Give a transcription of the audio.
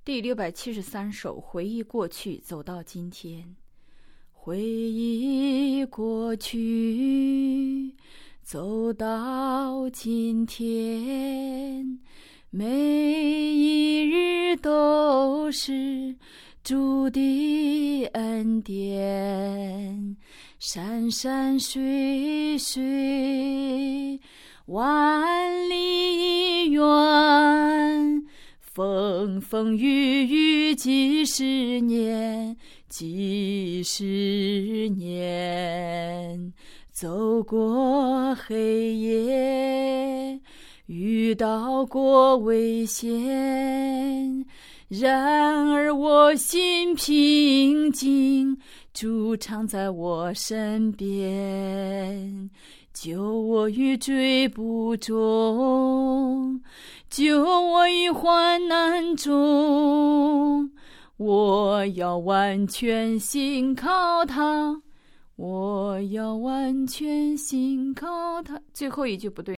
第673首，回忆过去，走到今天。回忆过去，走到今天，每一日都是主的恩典，山山水水，万里远，风风雨雨几十年，几十年，走过黑夜，遇到过危险，然而我心平静，主常在我身边，救我于追捕中，救我于患难中，我要完全信靠他，我要完全信靠他。最后一句不对。